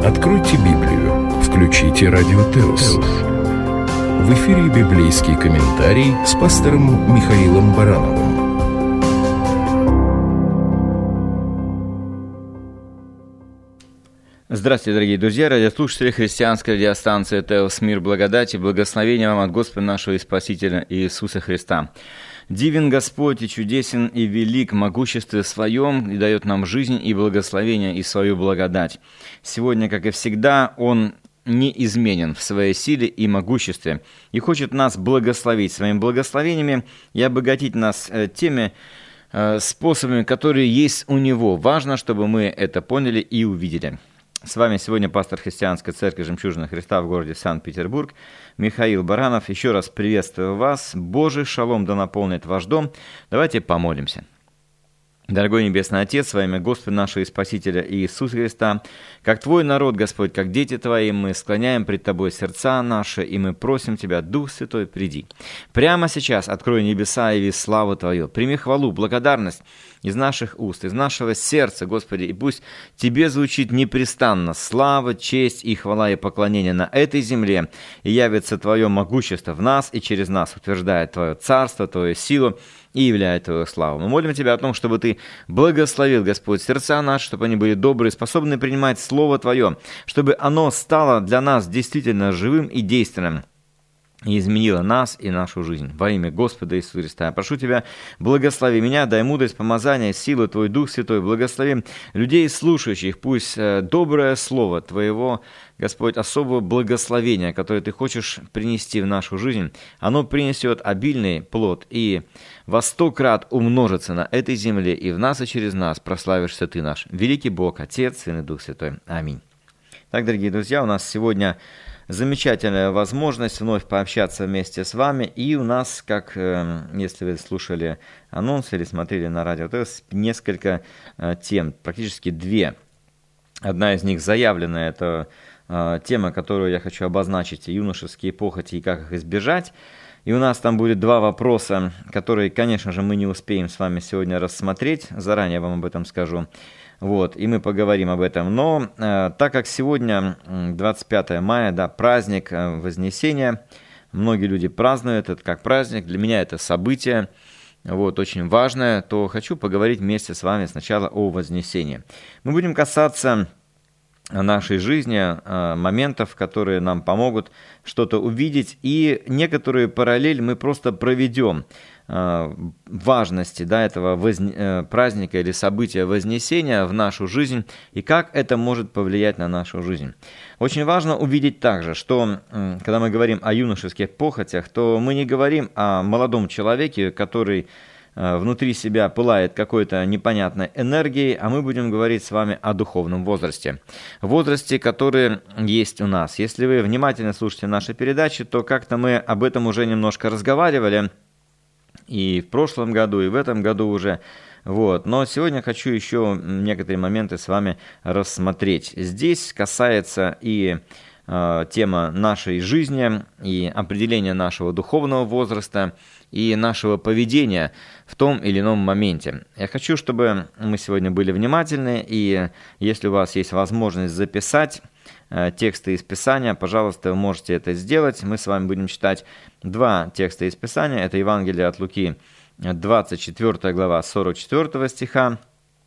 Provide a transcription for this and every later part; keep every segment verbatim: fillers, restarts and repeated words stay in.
Откройте Библию, включите Радио Теос. В эфире библейский комментарий с пастором Михаилом Барановым. Здравствуйте, дорогие друзья, радиослушатели христианской радиостанции Теос. Мир, благодать и благословения вам от Господа нашего и Спасителя Иисуса Христа. Дивен Господь и чудесен и велик в могуществе своем, и дает нам жизнь и благословение и свою благодать. Сегодня, как и всегда, Он неизменен в своей силе и могуществе, и хочет нас благословить своими благословениями и обогатить нас теми способами, которые есть у Него. Важно, чтобы мы это поняли и увидели. С вами сегодня пастор христианской церкви «Жемчужина Христа» в городе Санкт-Петербург Михаил Баранов. Еще раз приветствую вас. Божий шалом да наполнит ваш дом. Давайте помолимся. Дорогой Небесный Отец, во имя Господа нашего и Спасителя Иисуса Христа, как Твой народ, Господь, как дети Твои, мы склоняем пред Тобой сердца наши, и мы просим Тебя, Дух Святой, приди. Прямо сейчас открой небеса и яви славу Твою, прими хвалу, благодарность из наших уст, из нашего сердца, Господи, и пусть Тебе звучит непрестанно слава, честь и хвала и поклонение на этой земле, и явится Твое могущество в нас и через нас, утверждает Твое царство, Твою силу, и являет Твою славу. Мы молим Тебя о том, чтобы Ты благословил, Господь, сердца наши, чтобы они были добрые, способны принимать Слово Твое, чтобы оно стало для нас действительно живым и действенным, и изменило нас и нашу жизнь. Во имя Господа Иисуса Христа я прошу Тебя, благослови меня, дай мудрость, помазание, силу Твой, Дух Святой, благослови людей, слушающих, пусть доброе Слово Твоего, Господь, особого благословения, которое Ты хочешь принести в нашу жизнь, оно принесет обильный плод и во сто крат умножится на этой земле, и в нас и через нас прославишься Ты наш, великий Бог, Отец, Сын и Дух Святой. Аминь. Так, дорогие друзья, у нас сегодня замечательная возможность вновь пообщаться вместе с вами, и у нас, как, э, если вы слушали анонс или смотрели на радио ТЭС, несколько э, тем, практически две. Одна из них заявленная, это э, тема, которую я хочу обозначить, юношеские похоти и как их избежать. И у нас там будет два вопроса, которые, конечно же, мы не успеем с вами сегодня рассмотреть, заранее вам об этом скажу. Вот, и мы поговорим об этом. Но э, так как сегодня двадцать пятое мая, да, праздник э, Вознесения, многие люди празднуют это как праздник, для меня это событие, вот, очень важное, то хочу поговорить вместе с вами сначала о Вознесении. Мы будем касаться нашей жизни, э, моментов, которые нам помогут что-то увидеть, и некоторые параллель мы просто проведем важности, да, этого возне... праздника или события Вознесения в нашу жизнь и как это может повлиять на нашу жизнь. Очень важно увидеть также, что когда мы говорим о юношеских похотях, то мы не говорим о молодом человеке, который внутри себя пылает какой-то непонятной энергией, а мы будем говорить с вами о духовном возрасте. Возрасте, который есть у нас. Если вы внимательно слушаете наши передачи, то как-то мы об этом уже немножко разговаривали, и в прошлом году, и в этом году уже. Вот. Но сегодня хочу еще некоторые моменты с вами рассмотреть. Здесь касается и э, тема нашей жизни, и определения нашего духовного возраста, и нашего поведения в том или ином моменте. Я хочу, чтобы мы сегодня были внимательны, и если у вас есть возможность записать тексты из Писания, пожалуйста, вы можете это сделать. Мы с вами будем читать два текста из Писания. Это Евангелие от Луки, двадцать четвёртая глава, сорок четвёртого стиха,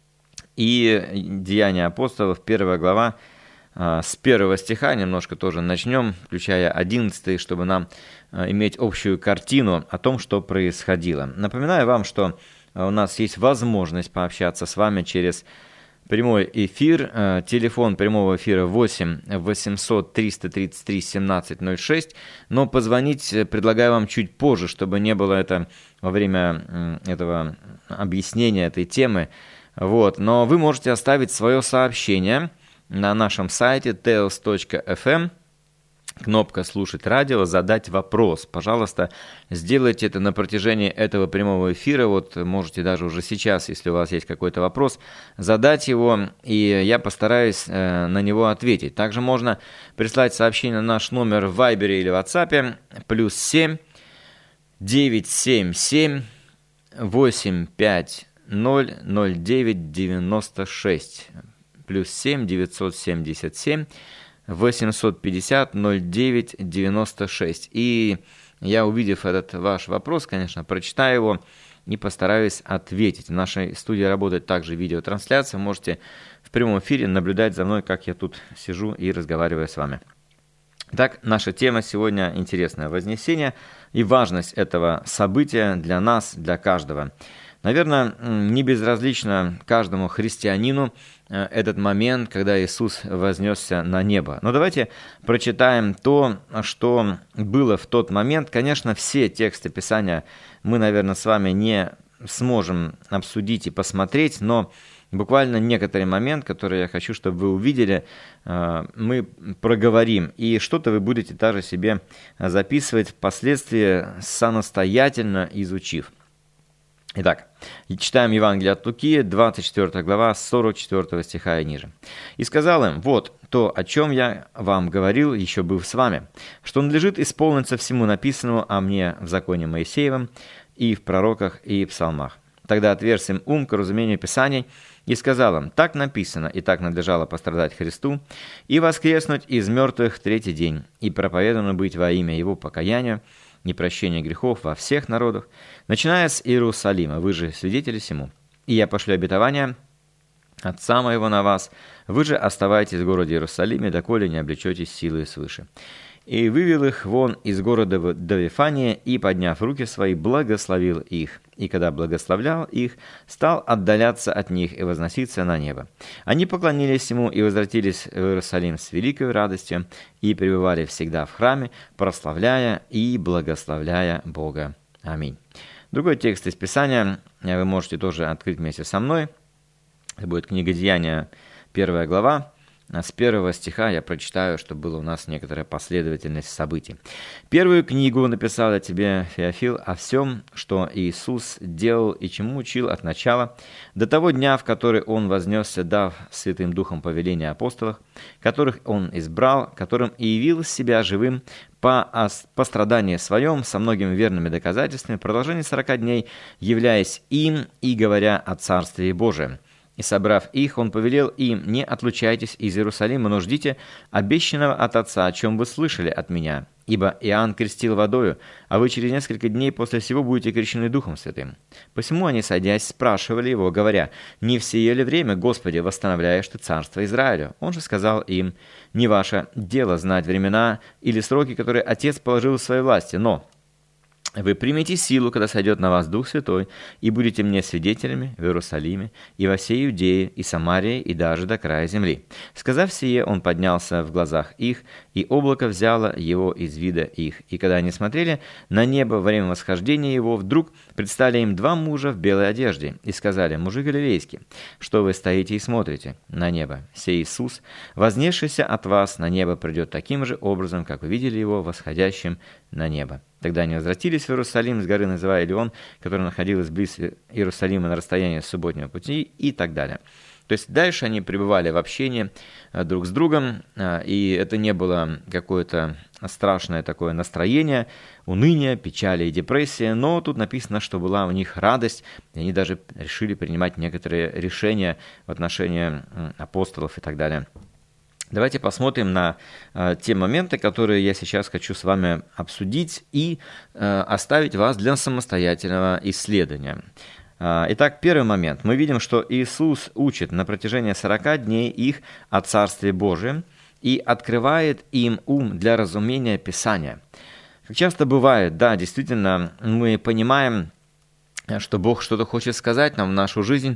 и Деяния апостолов, первая глава, с первого стиха. Немножко тоже начнем, включая одиннадцатый, чтобы нам иметь общую картину о том, что происходило. Напоминаю вам, что у нас есть возможность пообщаться с вами через прямой эфир, телефон прямого эфира восемь восемьсот триста тридцать три семнадцать ноль шесть, но позвонить предлагаю вам чуть позже, чтобы не было это во время этого объяснения этой темы. Вот. Но вы можете оставить свое сообщение на нашем сайте теос точка эф эм, кнопка «Слушать радио», «Задать вопрос». Пожалуйста, сделайте это на протяжении этого прямого эфира. Вот можете даже уже сейчас, если у вас есть какой-то вопрос, задать его, и я постараюсь э, на него ответить. Также можно прислать сообщение на наш номер в Вайбере или WhatsApp, плюс семь девятьсот семьдесят семь восемьсот пятьдесят ноль ноль девять девяносто шесть. плюс семь девятьсот семьдесят семь восемьсот пятьдесят ноль девять девяносто шесть. И я, увидев этот ваш вопрос, конечно, прочитаю его и постараюсь ответить. В нашей студии работает также видеотрансляция. Вы можете в прямом эфире наблюдать за мной, как я тут сижу и разговариваю с вами. Итак, наша тема сегодня интересная. Вознесение и важность этого события для нас, для каждого. Наверное, не безразлично каждому христианину этот момент, когда Иисус вознесся на небо. Но давайте прочитаем то, что было в тот момент. Конечно, все тексты Писания мы, наверное, с вами не сможем обсудить и посмотреть, но буквально некоторый момент, который я хочу, чтобы вы увидели, мы проговорим. И что-то вы будете также себе записывать впоследствии, самостоятельно изучив. Итак, читаем Евангелие от Луки, двадцать четвёртая глава, сорок четвёртого стиха и ниже. «И сказал им: вот то, о чем я вам говорил, еще быв с вами, что надлежит исполниться всему написанному о мне в законе Моисеевом и в пророках и псалмах. Тогда отверз им ум к разумению Писаний, и сказал им: так написано, и так надлежало пострадать Христу, и воскреснуть из мертвых в третий день, и проповедано быть во имя Его покаянию, и прощение грехов во всех народах, начиная с Иерусалима, вы же свидетели сему. И я пошлю обетование Отца моего на вас, вы же оставайтесь в городе Иерусалиме, доколе не облечетесь силой свыше. И вывел их вон из города до Вифания, и, подняв руки свои, благословил их. И когда благословлял их, стал отдаляться от них и возноситься на небо. Они поклонились ему и возвратились в Иерусалим с великой радостью, и пребывали всегда в храме, прославляя и благословляя Бога. Аминь». Другой текст из Писания вы можете тоже открыть вместе со мной. Это будет книга Деяния, первая глава. С первого стиха я прочитаю, чтобы была у нас некоторая последовательность событий. «Первую книгу написал я тебе, Феофил, о всем, что Иисус делал и чему учил от начала, до того дня, в который Он вознесся, дав Святым Духом повеления апостолов, которых Он избрал, которым и явил себя живым по пострадании своем со многими верными доказательствами в продолжении сорока дней, являясь им и говоря о Царстве Божием. И, собрав их, он повелел им: не отлучайтесь из Иерусалима, но ждите обещанного от Отца, о чем вы слышали от меня. Ибо Иоанн крестил водою, а вы через несколько дней после сего будете крещены Духом Святым. Посему они, садясь, спрашивали его, говоря: не в сие ли время, Господи, восстановляешь ты царство Израилю? Он же сказал им: не ваше дело знать времена или сроки, которые Отец положил в своей власти, но вы примете силу, когда сойдет на вас Дух Святой, и будете мне свидетелями в Иерусалиме, и во всей Иудее, и Самарии, и даже до края земли. Сказав сие, он поднялся в глазах их, и облако взяло его из вида их. И когда они смотрели на небо во время восхождения его, вдруг предстали им два мужа в белой одежде, и сказали: мужи галилейские, что вы стоите и смотрите на небо? Сей Иисус, вознесшийся от вас на небо, придет таким же образом, как вы видели его восходящим на небо. Тогда они возвратились в Иерусалим с горы, называя Илион, которая находилась близ Иерусалима на расстоянии субботнего пути, и так далее. То есть дальше они пребывали в общении друг с другом, и это не было какое-то страшное такое настроение, уныние, печали и депрессия, но тут написано, что была у них радость, и они даже решили принимать некоторые решения в отношении апостолов и так далее. Давайте посмотрим на э, те моменты, которые я сейчас хочу с вами обсудить и э, оставить вас для самостоятельного исследования. Э, итак, первый момент. Мы видим, что Иисус учит на протяжении сорока дней их о Царстве Божьем и открывает им ум для разумения Писания. Как часто бывает, да, действительно, мы понимаем, что Бог что-то хочет сказать нам в нашу жизнь,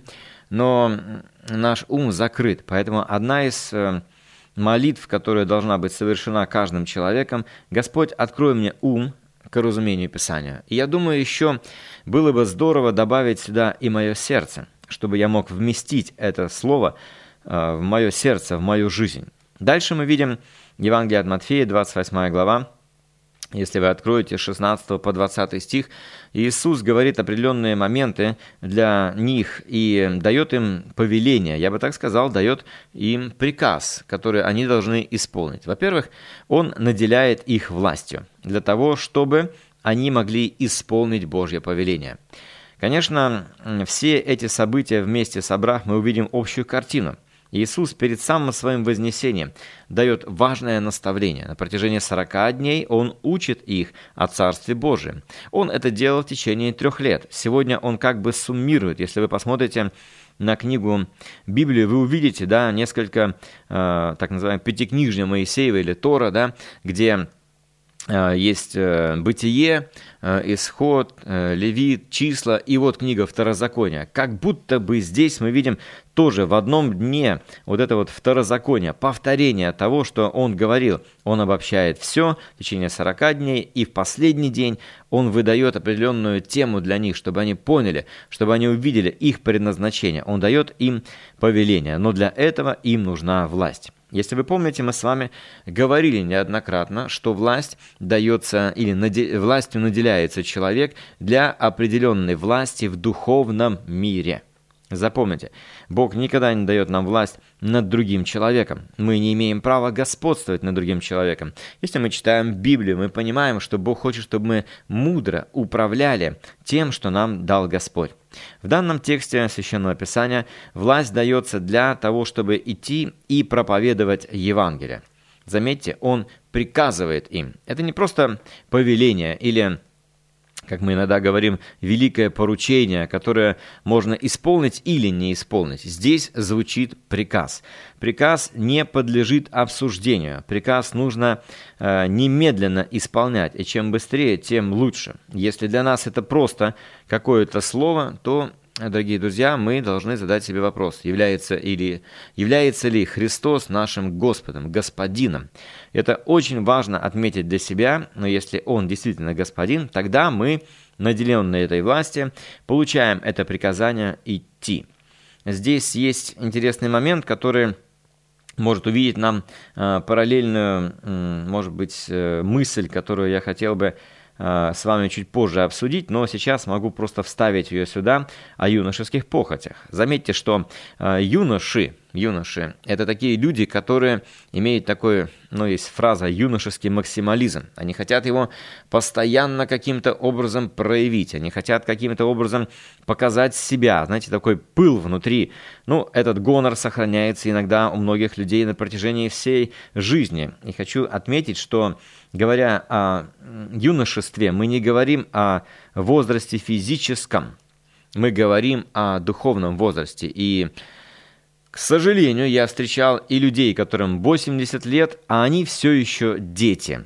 но наш ум закрыт. Поэтому одна из э, молитв, которая должна быть совершена каждым человеком: «Господь, открой мне ум к разумению Писания». И я думаю, еще было бы здорово добавить сюда и мое сердце, чтобы я мог вместить это слово в мое сердце, в мою жизнь. Дальше мы видим Евангелие от Матфея, двадцать восьмая глава. Если вы откроете с шестнадцатого по двадцатый стих, Иисус говорит определенные моменты для них и дает им повеление, я бы так сказал, дает им приказ, который они должны исполнить. Во-первых, Он наделяет их властью для того, чтобы они могли исполнить Божье повеление. Конечно, все эти события вместе собрав, мы увидим общую картину. Иисус перед самым своим вознесением дает важное наставление. На протяжении сорока дней Он учит их о Царстве Божьем. Он это делал в течение трех лет. Сегодня Он как бы суммирует. Если вы посмотрите на книгу Библии, вы увидите, да, несколько э, так называемых пятикнижия Моисеева или Тора, да, где есть Бытие, Исход, Левит, Числа и вот книга Второзакония. Как будто бы здесь мы видим тоже в одном дне вот это вот Второзаконие, повторение того, что он говорил. Он обобщает все в течение сорока дней, и в последний день он выдает определенную тему для них, чтобы они поняли, чтобы они увидели их предназначение. Он дает им повеление, но для этого им нужна власть. Если вы помните, мы с вами говорили неоднократно, что власть дается или наде... властью наделяется человек для определенной власти в духовном мире. Запомните, Бог никогда не дает нам власть над другим человеком. Мы не имеем права господствовать над другим человеком. Если мы читаем Библию, мы понимаем, что Бог хочет, чтобы мы мудро управляли тем, что нам дал Господь. В данном тексте Священного Писания власть дается для того, чтобы идти и проповедовать Евангелие. Заметьте, Он приказывает им. Это не просто повеление или, как мы иногда говорим, великое поручение, которое можно исполнить или не исполнить. Здесь звучит приказ. Приказ не подлежит обсуждению. Приказ нужно э, немедленно исполнять, и чем быстрее, тем лучше. Если для нас это просто какое-то слово, то, дорогие друзья, мы должны задать себе вопрос, является, или, является ли Христос нашим Господом, Господином. Это очень важно отметить для себя, но если Он действительно Господин, тогда мы, наделенные этой властью, получаем это приказание идти. Здесь есть интересный момент, который может увидеть нам э, параллельную, э, может быть, э, мысль, которую я хотел бы с вами чуть позже обсудить, но сейчас могу просто вставить ее сюда о юношеских похотях. Заметьте, что юноши, юноши – это такие люди, которые имеют такой, ну, есть фраза «юношеский максимализм». Они хотят его постоянно каким-то образом проявить, они хотят каким-то образом показать себя, знаете, такой пыл внутри. Ну, этот гонор сохраняется иногда у многих людей на протяжении всей жизни. И хочу отметить, что, говоря о юношестве, мы не говорим о возрасте физическом, мы говорим о духовном возрасте. И, к сожалению, я встречал и людей, которым восемьдесят лет, а они все еще дети.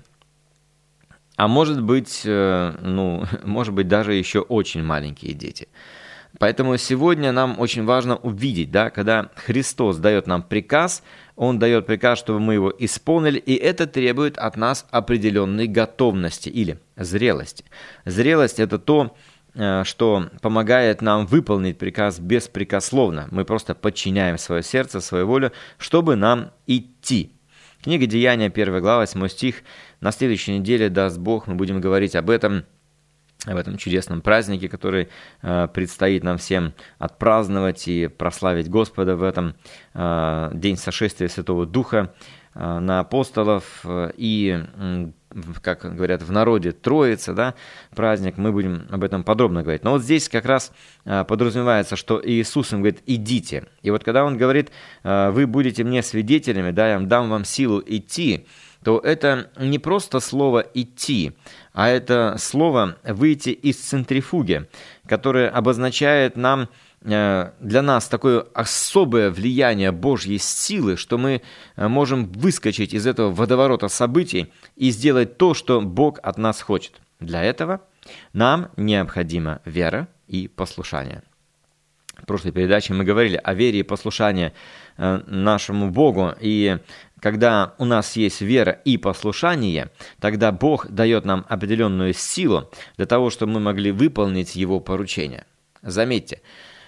А может быть, ну, может быть, даже еще очень маленькие дети. Поэтому сегодня нам очень важно увидеть, да, когда Христос дает нам приказ, Он дает приказ, чтобы мы его исполнили, и это требует от нас определенной готовности или зрелости. Зрелость – это то, что помогает нам выполнить приказ беспрекословно. Мы просто подчиняем свое сердце, свою волю, чтобы нам идти. Книга Деяния, первая глава, восьмой стих. На следующей неделе, даст Бог, мы будем говорить об этом, об этом чудесном празднике, который э, предстоит нам всем отпраздновать и прославить Господа в этом э, день сошествия Святого Духа э, на апостолов э, и, э, как говорят в народе, Троица, да, праздник, мы будем об этом подробно говорить. Но вот здесь как раз э, подразумевается, что Иисус им говорит «идите». И вот когда Он говорит э, «вы будете мне свидетелями, да, я дам вам силу идти», то это не просто слово «идти», а это слово «выйти из центрифуги», которое обозначает нам, для нас такое особое влияние Божьей силы, что мы можем выскочить из этого водоворота событий и сделать то, что Бог от нас хочет. Для этого нам необходима вера и послушание. В прошлой передаче мы говорили о вере и послушании нашему Богу, и когда у нас есть вера и послушание, тогда Бог дает нам определенную силу для того, чтобы мы могли выполнить Его поручения. Заметьте,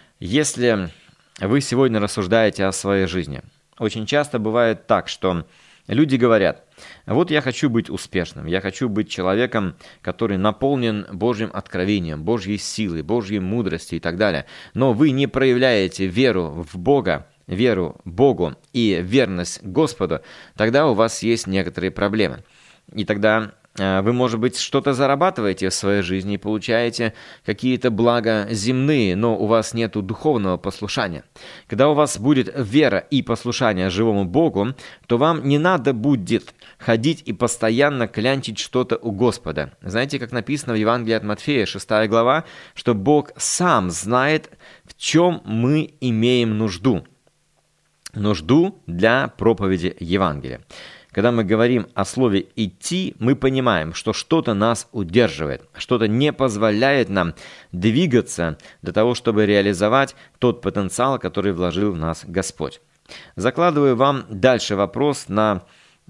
если вы сегодня рассуждаете о своей жизни, очень часто бывает так, что люди говорят: вот я хочу быть успешным, я хочу быть человеком, который наполнен Божьим откровением, Божьей силой, Божьей мудростью и так далее, но вы не проявляете веру в Бога, веру Богу и верность Господу, тогда у вас есть некоторые проблемы. И тогда Вы, может быть, что-то зарабатываете в своей жизни и получаете какие-то блага земные, но у вас нет духовного послушания. Когда у вас будет вера и послушание живому Богу, то вам не надо будет ходить и постоянно клянчить что-то у Господа. Знаете, как написано в Евангелии от Матфея, шестая глава, что Бог сам знает, в чем мы имеем нужду. Нужду для проповеди Евангелия. Когда мы говорим о слове «идти», мы понимаем, что что-то нас удерживает, что-то не позволяет нам двигаться для того, чтобы реализовать тот потенциал, который вложил в нас Господь. Закладываю вам дальше вопрос на,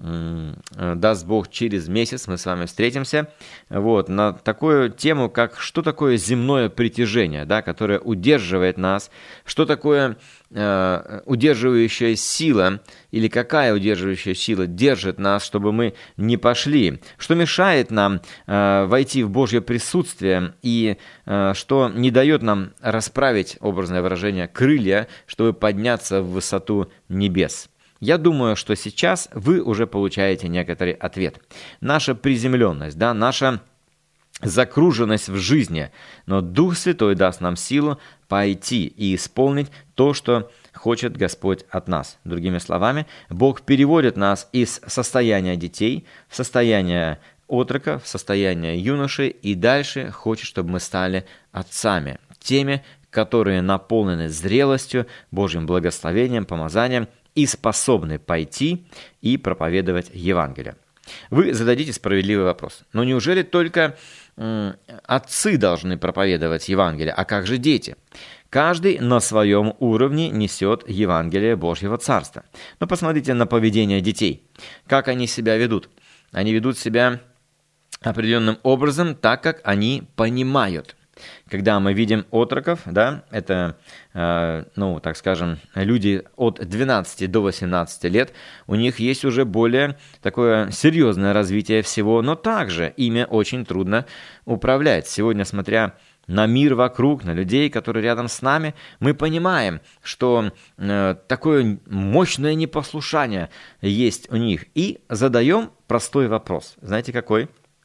даст Бог, через месяц мы с вами встретимся, вот, на такую тему, как что такое земное притяжение, да, которое удерживает нас, что такое э, удерживающая сила, или какая удерживающая сила держит нас, чтобы мы не пошли, что мешает нам э, войти в Божье присутствие и э, что не дает нам расправить, образное выражение, крылья, чтобы подняться в высоту небес. Я думаю, что сейчас вы уже получаете некоторый ответ. Наша приземленность, да, наша закруженность в жизни, но Дух Святой даст нам силу пойти и исполнить то, что хочет Господь от нас. Другими словами, Бог переводит нас из состояния детей в состояние отрока, в состояние юноши, и дальше хочет, чтобы мы стали отцами, теми, которые наполнены зрелостью, Божьим благословением, помазанием, и способны пойти и проповедовать Евангелие. Вы зададите справедливый вопрос. Но неужели только м, отцы должны проповедовать Евангелие, а как же дети? Каждый на своем уровне несет Евангелие Божьего Царства. Но посмотрите на поведение детей. Как они себя ведут? Они ведут себя определенным образом, так как они понимают. Когда мы видим отроков, да, это, э, ну, так скажем, люди от двенадцати до восемнадцати лет, у них есть уже более такое серьезное развитие всего, но также ими очень трудно управлять. Сегодня, смотря на мир вокруг, на людей, которые рядом с нами, мы понимаем, что э, такое мощное непослушание есть у них. И задаем простой вопрос. Знаете, какой?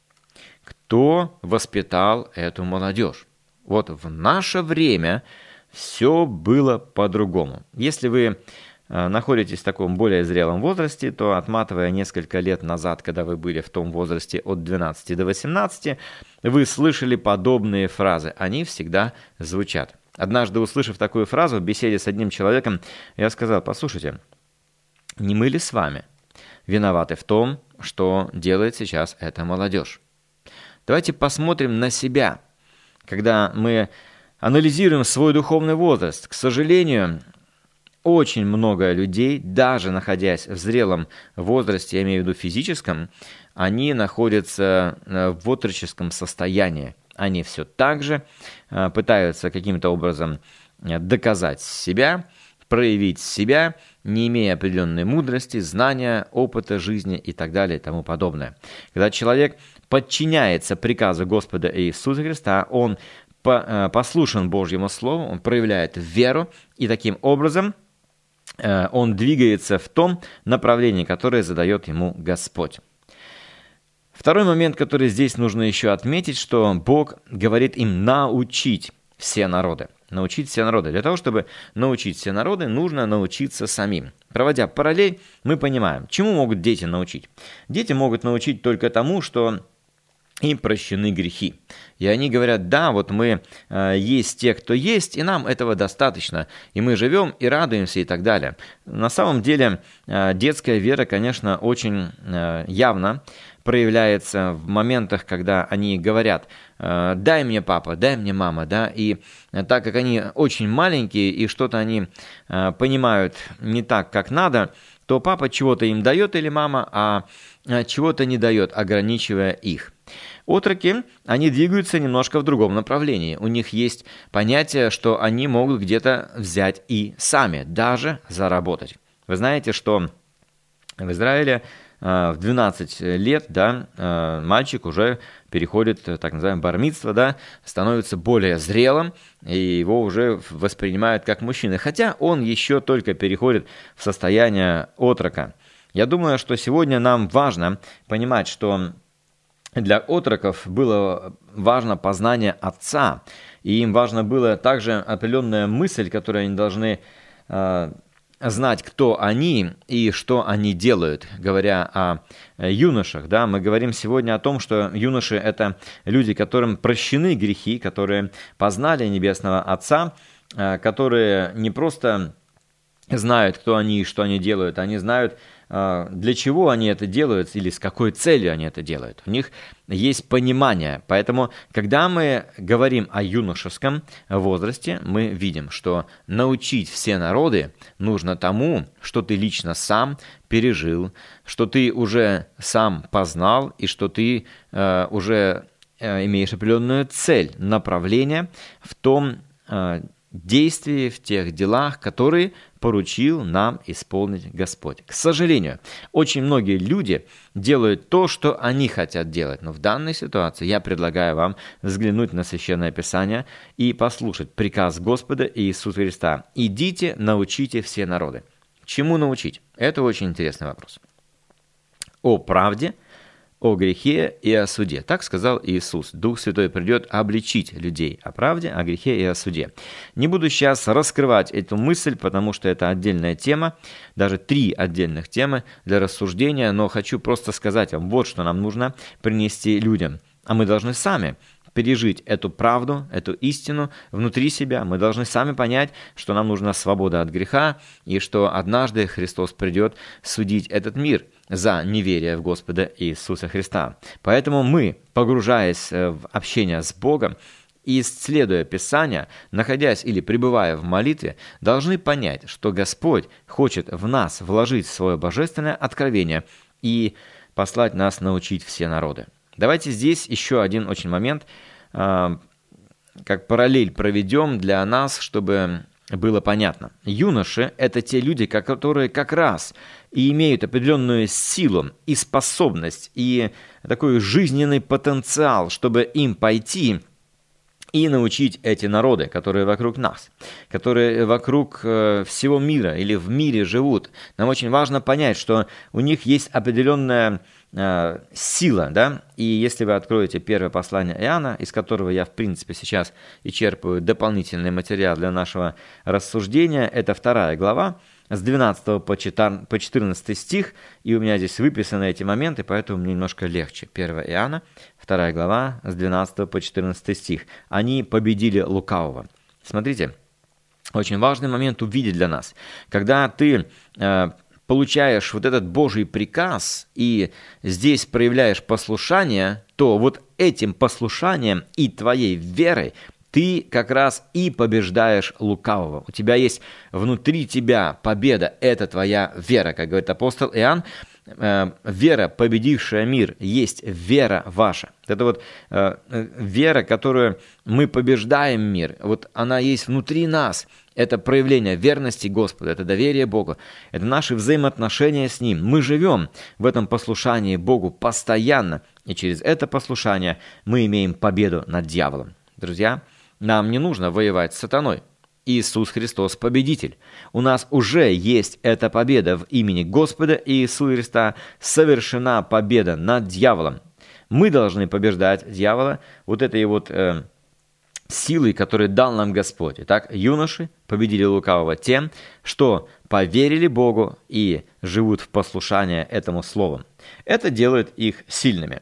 Кто воспитал эту молодежь? Вот в наше время все было по-другому. Если вы находитесь в таком более зрелом возрасте, то, отматывая несколько лет назад, когда вы были в том возрасте от двенадцати до восемнадцати, вы слышали подобные фразы. Они всегда звучат. Однажды, услышав такую фразу в беседе с одним человеком, я сказал: послушайте, не мы ли с вами виноваты в том, что делает сейчас эта молодежь? Давайте посмотрим на себя. Когда мы анализируем свой духовный возраст, к сожалению, очень много людей, даже находясь в зрелом возрасте, я имею в виду физическом, они находятся в отроческом состоянии. Они все так же пытаются каким-то образом доказать себя, проявить себя, не имея определенной мудрости, знания, опыта жизни и так далее и тому подобное. Когда человек подчиняется приказу Господа Иисуса Христа, он послушен Божьему Слову, он проявляет веру, и таким образом он двигается в том направлении, которое задает ему Господь. Второй момент, который здесь нужно еще отметить, что Бог говорит им научить все народы. Научить все народы. Для того, чтобы научить все народы, нужно научиться самим. Проводя параллель, мы понимаем, чему могут дети научить. Дети могут научить только тому, что им прощены грехи. И они говорят: да, вот мы э, есть те, кто есть, и нам этого достаточно, и мы живем и радуемся и так далее. На самом деле э, детская вера, конечно, очень э, явно проявляется в моментах, когда они говорят: дай мне папа, дай мне мама, да, и так как они очень маленькие и что-то они понимают не так, как надо, то папа чего-то им дает или мама, а чего-то не дает, ограничивая их. Отроки, они двигаются немножко в другом направлении. У них есть понятие, что они могут где-то взять и сами, даже заработать. Вы знаете, что в Израиле в двенадцать лет, да, мальчик уже переходит, так называемое бар-мицва, да, становится более зрелым, и его уже воспринимают как мужчину, хотя он еще только переходит в состояние отрока. Я думаю, что сегодня нам важно понимать, что для отроков было важно познание Отца, и им важно было также определенная мысль, которую они должны э, знать, кто они и что они делают. Говоря о юношах, да, мы говорим сегодня о том, что юноши – это люди, которым прощены грехи, которые познали Небесного Отца, э, которые не просто знают, кто они и что они делают, они знают, для чего они это делают или с какой целью они это делают. У них есть понимание. Поэтому, когда мы говорим о юношеском возрасте, мы видим, что научить все народы нужно тому, что ты лично сам пережил, что ты уже сам познал и что ты э, уже э, имеешь определенную цель, направление в том э, действии, в тех делах, которые поручил нам исполнить Господь. К сожалению, очень многие люди делают то, что они хотят делать, но в данной ситуации я предлагаю вам взглянуть на Священное Писание и послушать приказ Господа Иисуса Христа. «Идите, научите все народы». Чему научить? Это очень интересный вопрос. О правде, о грехе и о суде. Так сказал Иисус. Дух Святой придет обличить людей о правде, о грехе и о суде. Не буду сейчас раскрывать эту мысль, потому что это отдельная тема, даже три отдельных темы для рассуждения, но хочу просто сказать вам, вот что нам нужно принести людям. А мы должны сами пережить эту правду, эту истину внутри себя. Мы должны сами понять, что нам нужна свобода от греха, и что однажды Христос придет судить этот мир за неверие в Господа Иисуса Христа. Поэтому мы, погружаясь в общение с Богом и исследуя Писание, находясь или пребывая в молитве, должны понять, что Господь хочет в нас вложить свое божественное откровение и послать нас научить все народы. Давайте здесь еще один очень момент, как параллель проведем для нас, чтобы было понятно. Юноши – это те люди, которые как раз и имеют определенную силу и способность, и такой жизненный потенциал, чтобы им пойти и научить эти народы, которые вокруг нас, которые вокруг всего мира или в мире живут. Нам очень важно понять, что у них есть определенная э, сила, да, и если вы откроете первое послание Иоанна, из которого я, в принципе, сейчас и черпаю дополнительный материал для нашего рассуждения, это вторая глава, с двенадцатого по четырнадцатый стих, и у меня здесь выписаны эти моменты, поэтому мне немножко легче. первое Иоанна, вторая глава, с двенадцатого по четырнадцатый стих. Они победили лукавого. Смотрите, очень важный момент увидеть для нас. Когда ты э, получаешь вот этот Божий приказ и здесь проявляешь послушание, то вот этим послушанием и твоей верой ты как раз и побеждаешь лукавого. У тебя есть внутри тебя победа, это твоя вера, как говорит апостол Иоанн. Э, вера, победившая мир, есть вера ваша. Это вот э, вера, которую мы побеждаем мир, вот она есть внутри нас. Это проявление верности Господу, это доверие Богу, это наши взаимоотношения с Ним. Мы живем в этом послушании Богу постоянно, и через это послушание мы имеем победу над дьяволом. Друзья, нам не нужно воевать с сатаной. Иисус Христос победитель. У нас уже есть эта победа в имени Господа Иисуса Христа. Совершена победа над дьяволом. Мы должны побеждать дьявола вот этой вот э, силой, которую дал нам Господь. Итак, юноши победили лукавого тем, что поверили Богу и живут в послушании этому слову. Это делает их сильными.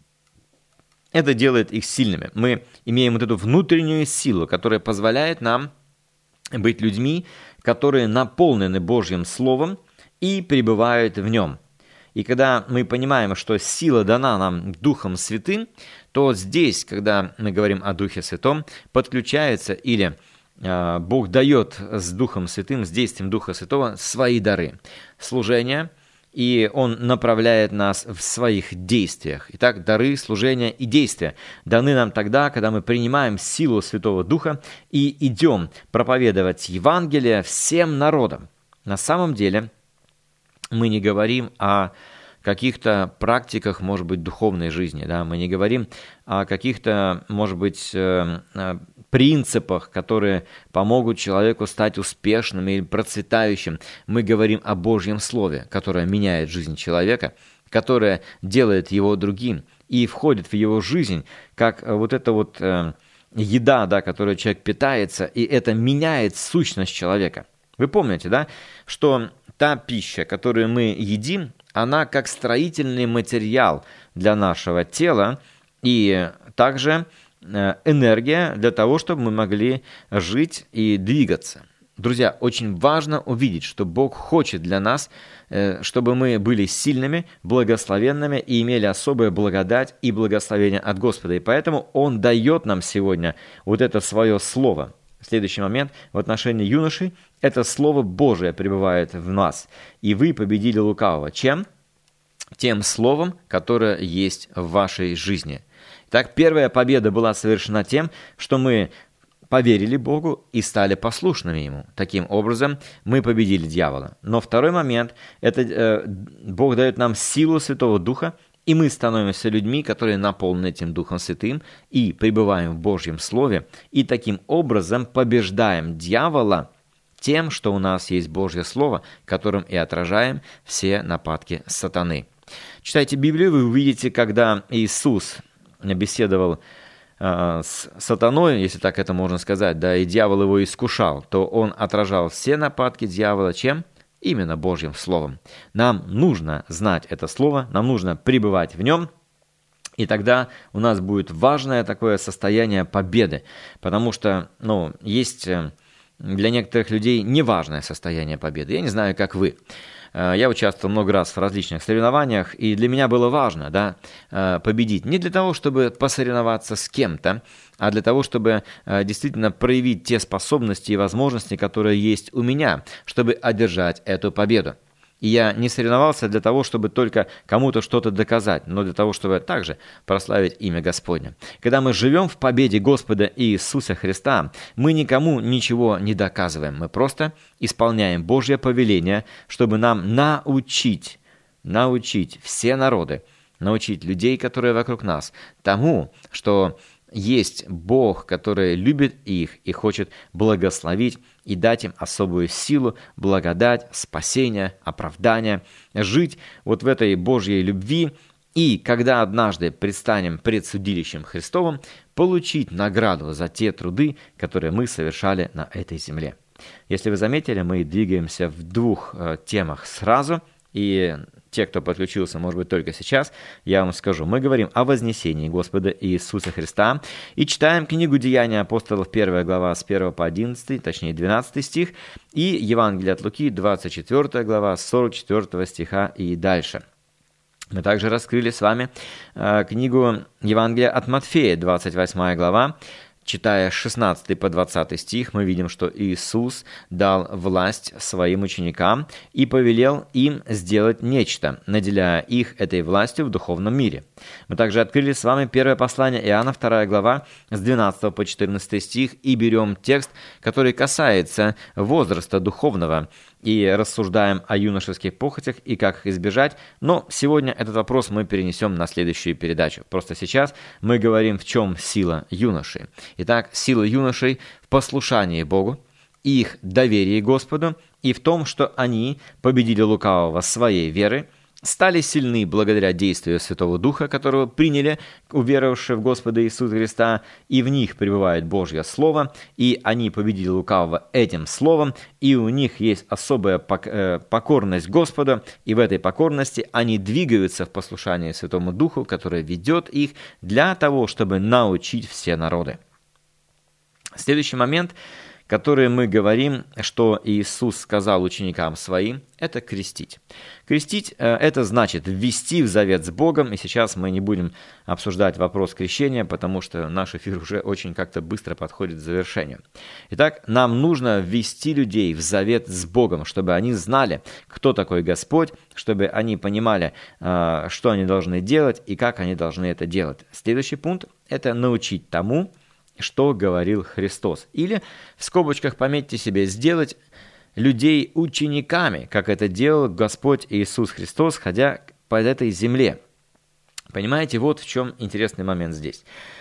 Это делает их сильными. Мы имеем вот эту внутреннюю силу, которая позволяет нам быть людьми, которые наполнены Божьим Словом и пребывают в нем. И когда мы понимаем, что сила дана нам Духом Святым, то здесь, когда мы говорим о Духе Святом, подключается или э, Бог дает с Духом Святым, с действием Духа Святого свои дары. Служение, и Он направляет нас в своих действиях. Итак, дары, служения и действия даны нам тогда, когда мы принимаем силу Святого Духа и идем проповедовать Евангелие всем народам. На самом деле мы не говорим о каких-то практиках, может быть, духовной жизни, да? Мы не говорим о каких-то, может быть, принципах, которые помогут человеку стать успешным или процветающим. Мы говорим о Божьем Слове, которое меняет жизнь человека, которое делает его другим, и входит в его жизнь, как вот эта вот э, еда, да, которой человек питается, и это меняет сущность человека. Вы помните, да, что та пища, которую мы едим, она как строительный материал для нашего тела, и также энергия для того, чтобы мы могли жить и двигаться. Друзья, очень важно увидеть, что Бог хочет для нас, чтобы мы были сильными, благословенными и имели особую благодать и благословение от Господа. И поэтому Он дает нам сегодня вот это свое слово. Следующий момент в отношении юношей – это Слово Божие пребывает в нас. И вы победили лукавого. Чем? Тем словом, которое есть в вашей жизни. Итак, первая победа была совершена тем, что мы поверили Богу и стали послушными Ему. Таким образом, мы победили дьявола. Но второй момент – это э, Бог дает нам силу Святого Духа, и мы становимся людьми, которые наполнены этим Духом Святым и пребываем в Божьем Слове, и таким образом побеждаем дьявола тем, что у нас есть Божье Слово, которым и отражаем все нападки сатаны. Читайте Библию, вы увидите, когда Иисус беседовал э, с сатаной, если так это можно сказать, да, и дьявол его искушал, то он отражал все нападки дьявола чем? Именно Божьим Словом. Нам нужно знать это Слово, нам нужно пребывать в нем, и тогда у нас будет важное такое состояние победы, потому что, ну, есть для некоторых людей неважное состояние победы. Я не знаю, как вы. Я участвовал много раз в различных соревнованиях, и для меня было важно, да, победить. Не для того, чтобы посоревноваться с кем-то, а для того, чтобы действительно проявить те способности и возможности, которые есть у меня, чтобы одержать эту победу. И я не соревновался для того, чтобы только кому-то что-то доказать, но для того, чтобы также прославить имя Господне. Когда мы живем в победе Господа Иисуса Христа, мы никому ничего не доказываем. Мы просто исполняем Божье повеление, чтобы нам научить, научить все народы, научить людей, которые вокруг нас, тому, что есть Бог, который любит их и хочет благословить и дать им особую силу, благодать, спасение, оправдание, жить вот в этой Божьей любви и, когда однажды предстанем пред судилищем Христовым, получить награду за те труды, которые мы совершали на этой земле. Если вы заметили, мы двигаемся в двух э, темах сразу, и те, кто подключился, может быть, только сейчас, я вам скажу. Мы говорим о вознесении Господа Иисуса Христа и читаем книгу «Деяния апостолов», первая глава с первого по одиннадцатый, точнее двенадцатый стих, и Евангелие от Луки, двадцать четвёртая глава, с сорок четвёртого стиха и дальше. Мы также раскрыли с вами э, книгу Евангелия от Матфея, двадцать восьмая глава. Читая шестнадцатый по двадцатый стих, мы видим, что Иисус дал власть своим ученикам и повелел им сделать нечто, наделяя их этой властью в духовном мире. Мы также открыли с вами первое послание Иоанна, вторая глава, с двенадцатого по четырнадцатый стих, и берем текст, который касается возраста духовного, и рассуждаем о юношеских похотях и как их избежать. Но сегодня этот вопрос мы перенесем на следующую передачу. Просто сейчас мы говорим, в чем сила юношей. Итак, сила юношей в послушании Богу, их доверии Господу и в том, что они победили лукавого своей веры, стали сильны благодаря действию Святого Духа, которого приняли, уверовавшие в Господа Иисуса Христа, и в них пребывает Божье Слово, и они победили лукавого этим Словом, и у них есть особая покорность Господу, и в этой покорности они двигаются в послушании Святому Духу, который ведет их для того, чтобы научить все народы. Следующий момент, который мы говорим, что Иисус сказал ученикам своим, это крестить. Крестить – это значит ввести в завет с Богом, и сейчас мы не будем обсуждать вопрос крещения, потому что наш эфир уже очень как-то быстро подходит к завершению. Итак, нам нужно ввести людей в завет с Богом, чтобы они знали, кто такой Господь, чтобы они понимали, что они должны делать и как они должны это делать. Следующий пункт – это научить тому, что говорил Христос. Или, в скобочках пометьте себе, сделать людей учениками, как это делал Господь Иисус Христос, ходя по этой земле. Понимаете, вот в чем интересный момент здесь.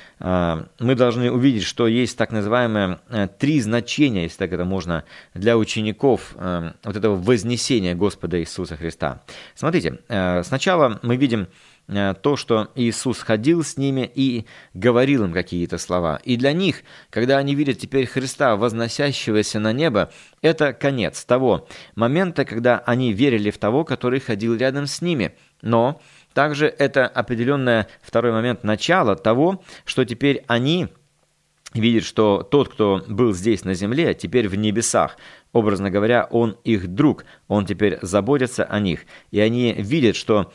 Мы должны увидеть, что есть так называемые три значения, если так это можно, для учеников вот этого вознесения Господа Иисуса Христа. Смотрите, сначала мы видим то, что Иисус ходил с ними и говорил им какие-то слова. И для них, когда они видят теперь Христа, возносящегося на небо, это конец того момента, когда они верили в того, который ходил рядом с ними. Но также это определенный второй момент начала того, что теперь они видят, что тот, кто был здесь на земле, теперь в небесах. Образно говоря, он их друг, он теперь заботится о них. И они видят, что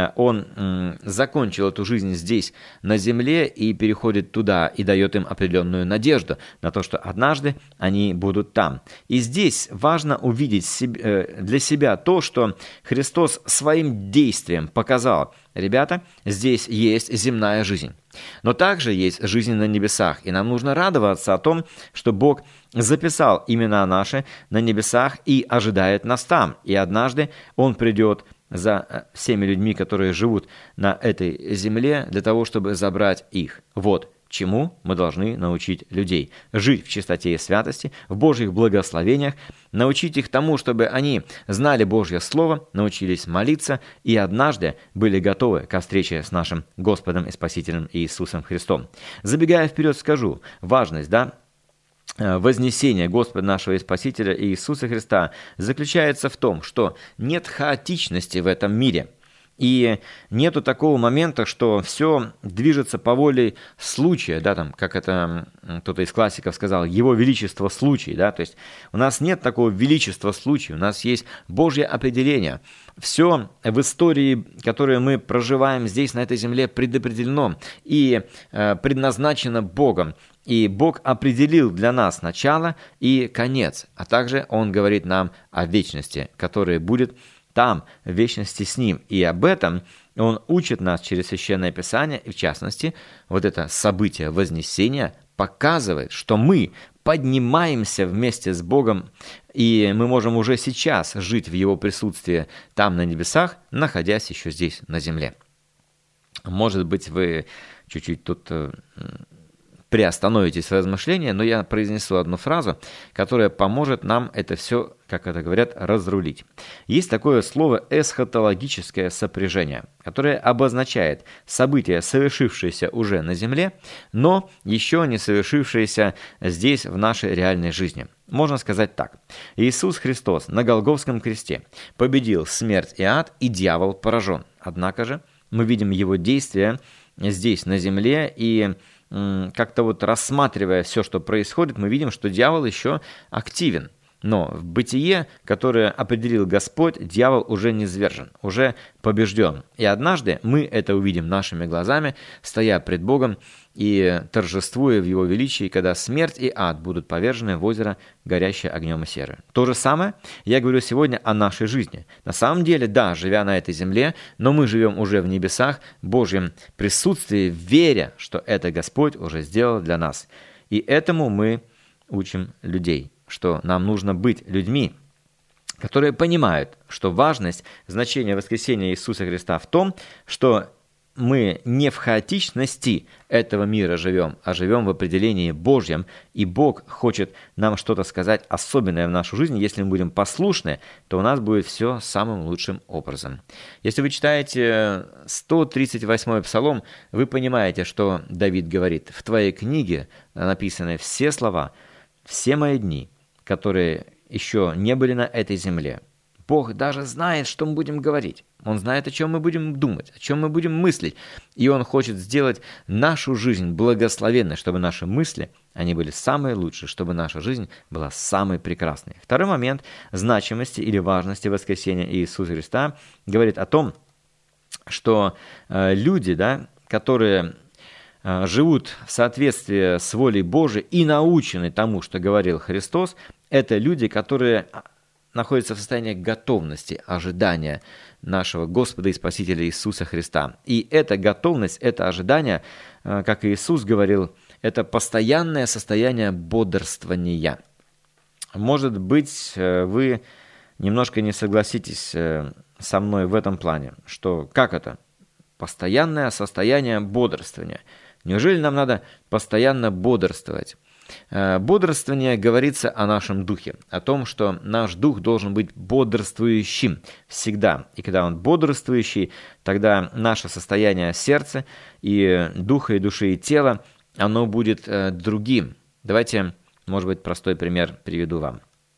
он закончил эту жизнь здесь на земле и переходит туда, и дает им определенную надежду на то, что однажды они будут там. И здесь важно увидеть для себя то, что Христос своим действием показал. Ребята, здесь есть земная жизнь. Но также есть жизнь на небесах, и нам нужно радоваться о том, что Бог записал имена наши на небесах и ожидает нас там. И однажды Он придет за всеми людьми, которые живут на этой земле, для того, чтобы забрать их. Вот чему мы должны научить людей. Жить в чистоте и святости, в Божьих благословениях, научить их тому, чтобы они знали Божье Слово, научились молиться и однажды были готовы ко встрече с нашим Господом и Спасителем Иисусом Христом. Забегая вперед, скажу, важность, да, вознесения Господа нашего и Спасителя Иисуса Христа заключается в том, что нет хаотичности в этом мире. И нету такого момента, что все движется по воле случая, да, там, как это кто-то из классиков сказал, его величество случай, да, то есть у нас нет такого величества случая, у нас есть Божье определение. Все в истории, которую мы проживаем здесь, на этой земле, предопределено и э, предназначено Богом. И Бог определил для нас начало и конец, а также Он говорит нам о вечности, которая будет там, в вечности с Ним. И об этом Он учит нас через Священное Писание, и в частности, вот это событие Вознесения показывает, что мы поднимаемся вместе с Богом, и мы можем уже сейчас жить в Его присутствии там, на небесах, находясь еще здесь, на земле. Может быть, вы чуть-чуть тут приостановите свои размышления, но я произнесу одну фразу, которая поможет нам это все, как это говорят, разрулить. Есть такое слово «эсхатологическое сопряжение», которое обозначает события, совершившиеся уже на земле, но еще не совершившиеся здесь, в нашей реальной жизни. Можно сказать так. Иисус Христос на Голгофском кресте победил смерть и ад, и дьявол поражен. Однако же мы видим его действия здесь, на земле, и как-то вот рассматривая все, что происходит, мы видим, что дьявол еще активен. Но в бытие, которое определил Господь, дьявол уже низвержен, уже побежден. И однажды мы это увидим нашими глазами, стоя пред Богом и торжествуя в Его величии, когда смерть и ад будут повержены в озеро, горящее огнем и серой. То же самое я говорю сегодня о нашей жизни. На самом деле, да, живя на этой земле, но мы живем уже в небесах, в Божьем присутствии, веря, что это Господь уже сделал для нас. И этому мы учим людей, что нам нужно быть людьми, которые понимают, что важность, значение воскресения Иисуса Христа в том, что мы не в хаотичности этого мира живем, а живем в определении Божьем, и Бог хочет нам что-то сказать особенное в нашу жизнь. Если мы будем послушны, то у нас будет все самым лучшим образом. Если вы читаете сто тридцать восьмой Псалом, вы понимаете, что Давид говорит: «В твоей книге написаны все слова, все мои дни, которые еще не были на этой земле». Бог даже знает, что мы будем говорить. Он знает, о чем мы будем думать, о чем мы будем мыслить. И Он хочет сделать нашу жизнь благословенной, чтобы наши мысли, они были самые лучшие, чтобы наша жизнь была самой прекрасной. Второй момент значимости или важности воскресения Иисуса Христа говорит о том, что э, люди, да, которые э, живут в соответствии с волей Божией и научены тому, что говорил Христос, это люди, которые находятся в состоянии готовности, ожидания нашего Господа и Спасителя Иисуса Христа. И эта готовность, это ожидание, как Иисус говорил, это постоянное состояние бодрствования. Может быть, вы немножко не согласитесь со мной в этом плане, что как это? Постоянное состояние бодрствования. Неужели нам надо постоянно бодрствовать? Бодрствование говорится о нашем духе, о том, что наш дух должен быть бодрствующим всегда. И когда он бодрствующий, тогда наше состояние сердца и духа, и души, и тела, оно будет другим. Давайте, может быть, простой пример приведу вам.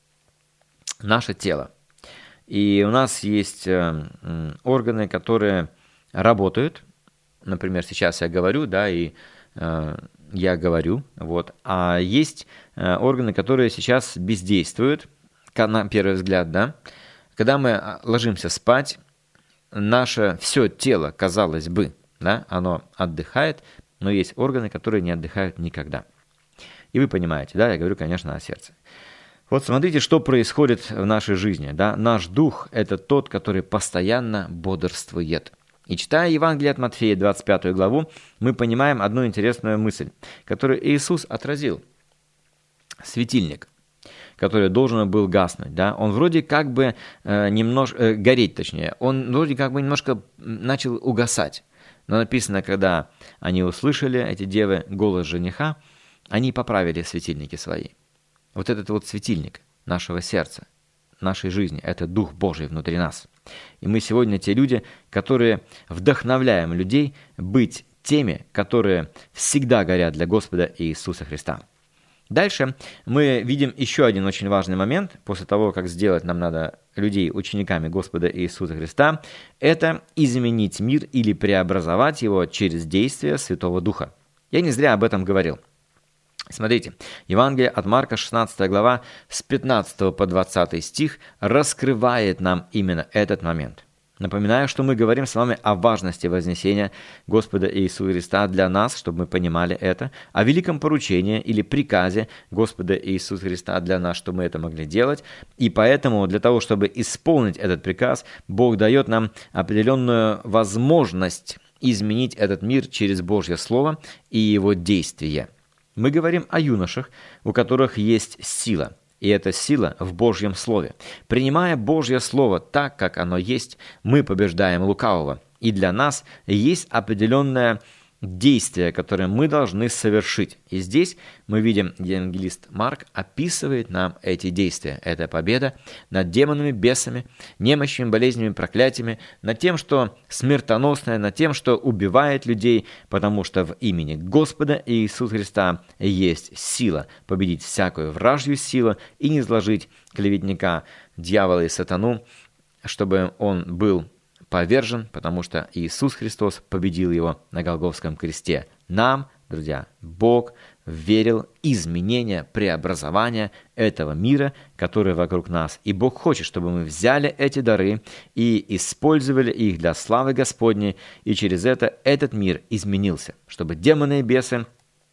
Наше тело. И у нас есть органы, которые работают. Например, сейчас я говорю, да, и э, я говорю, вот. А есть э, органы, которые сейчас бездействуют, на первый взгляд, да. Когда мы ложимся спать, наше все тело, казалось бы, да, оно отдыхает, но есть органы, которые не отдыхают никогда. И вы понимаете, да, я говорю, конечно, о сердце. Вот смотрите, что происходит в нашей жизни, да. Наш дух – это тот, который постоянно бодрствует. И читая Евангелие от Матфея, двадцать пятую главу, мы понимаем одну интересную мысль, которую Иисус отразил. Светильник, который должен был гаснуть, да, он вроде как бы э, немножко, э, гореть точнее, он вроде как бы немножко начал угасать. Но написано, когда они услышали, эти девы, голос жениха, они поправили светильники свои. Вот этот вот светильник нашего сердца, нашей жизни, это Дух Божий внутри нас. И мы сегодня те люди, которые вдохновляем людей быть теми, которые всегда горят для Господа Иисуса Христа. Дальше мы видим еще один очень важный момент, после того, как сделать нам надо людей учениками Господа Иисуса Христа, это изменить мир или преобразовать его через действие Святого Духа. Я не зря об этом говорил. Смотрите, Евангелие от Марка, шестнадцатая глава, с пятнадцатого по двадцатый стих раскрывает нам именно этот момент. Напоминаю, что мы говорим с вами о важности вознесения Господа Иисуса Христа для нас, чтобы мы понимали это, о великом поручении или приказе Господа Иисуса Христа для нас, чтобы мы это могли делать. И поэтому для того, чтобы исполнить этот приказ, Бог дает нам определенную возможность изменить этот мир через Божье Слово и Его действия. Мы говорим о юношах, у которых есть сила, и эта сила в Божьем Слове. Принимая Божье Слово так, как оно есть, мы побеждаем лукавого. И для нас есть определенное действие, которое мы должны совершить. И здесь мы видим, евангелист Марк описывает нам эти действия. Это победа над демонами, бесами, немощами, болезнями, проклятиями, над тем, что смертоносное, над тем, что убивает людей, потому что в имени Господа Иисуса Христа есть сила победить всякую вражью силу и не изложить клеветника, дьявола и сатану, чтобы он был повержен, потому что Иисус Христос победил его на Голгофском кресте. Нам, друзья, Бог верил изменения, преобразования этого мира, который вокруг нас. И Бог хочет, чтобы мы взяли эти дары и использовали их для славы Господней, и через это этот мир изменился, чтобы демоны и бесы